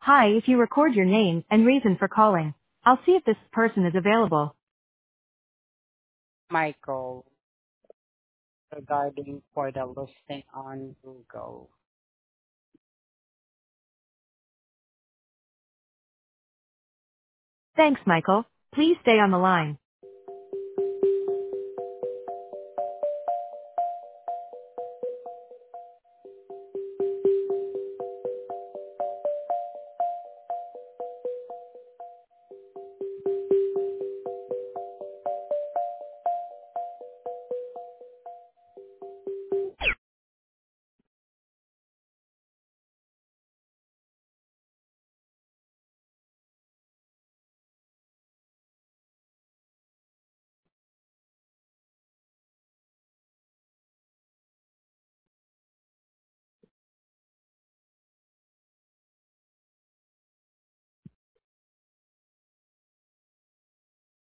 Hi, if you record your name and reason for calling, I'll see if this person is available. Michael regarding for the listing on Google. Thanks, Michael. Please stay on the line.